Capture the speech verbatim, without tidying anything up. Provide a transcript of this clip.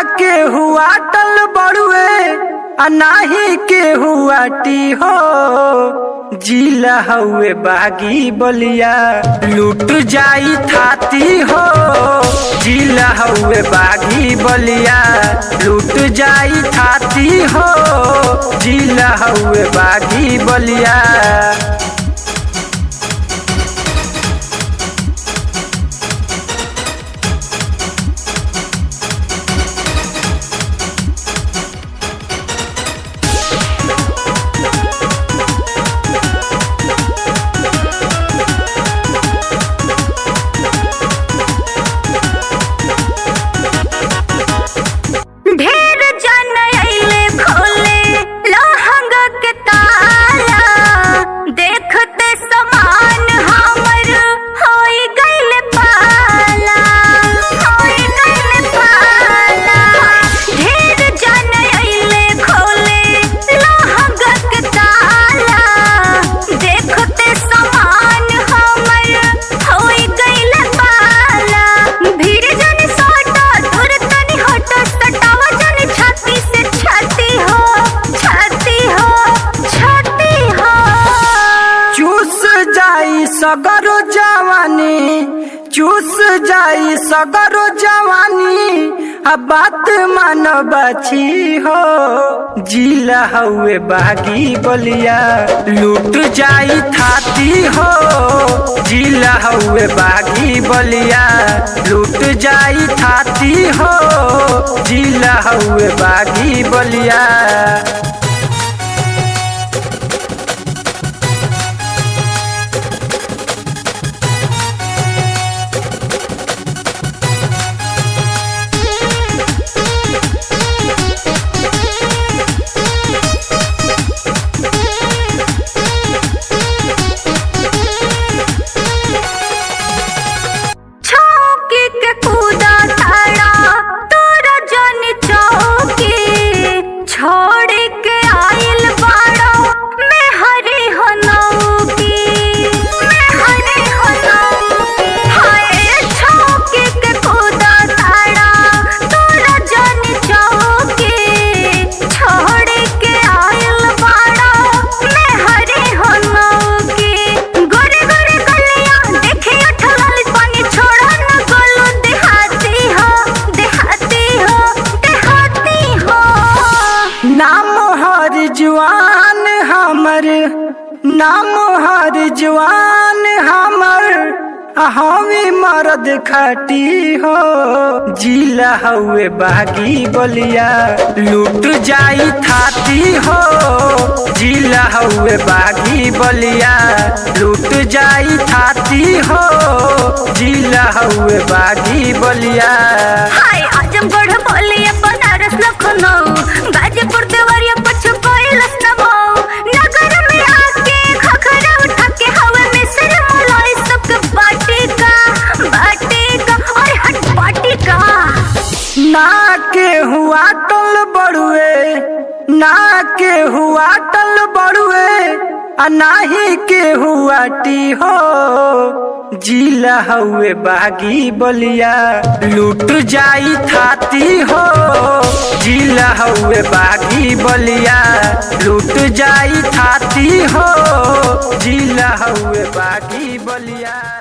के हुआ टल बड़ुए आ नाही के हुआ टी हो। जिला हउए बागी बलिया लूट जाई थाती हो। जिला हउए बागी बलिया लूट जाई थाती हो। जिला हउए बागी बलिया। ढेर जन अइले खोले लहंग के ताला, देखते समान हमर होई गइल पाला, होई गइल पाला। ढेर जन अइले खोले लहंग के ताला, देखते समान हमर होई गइल पाला। भीड़ जन सोटो दूर तनी हटो, सटावा जन छाती से छाती हो, छाती हो, छाती हो। चूस जाई सगरो जवानी, चूस जाई सगरो जवानी, अब बात मान बची हो। जिला हउए बागी बलिया लूट जाई थाती हो। जिला हउए बागी बलिया लूट जाई थाती हो। जिला हउए बागी बलिया। छौकी के कूदा ताड़ा तोरा जन चौकी, छोड़ के आइल बाड़ो मैं हरी हनौकी, मैं हरी हनौकी। हाय छौकी के कूदा ताड़ा तोरा जन चौकी, छोड़ के आइल बाड़ो मैं हरी हनौकी। गोरे गोरे गलिया देखे उठल पानी, छोड़ा न गोलू देहाती हो, देहाती हो, देहाती हो। नाम हर जवान हमर, नाम हर जवान हमर, हमें मर्द खटी हो। जिला हउए बागी बलिया लूट जाई थाती हो। जिला हउए बागी बलिया लूट जाई थाती हो। जिला हउए बागी बलिया। हाय आजमगढ़ बोलिए बनारस लखनऊ, गाजीपुर देवरिया पछु कैलाश नमो। नगर में आके खखरा उठा के हवा में सिर मुलाई, सबके बाटी का, बाटी का और हट बाटी का। ना के हुआ टल बड़ुए, ना के हुआ टल बड़ुए, आ नाही के हुआ टी हो। जिला हउए बागी बलिया लूट जाई थाती हो। जिला हउए बागी बलिया लूट जाई थाती हो। जिला हउए बागी बलिया।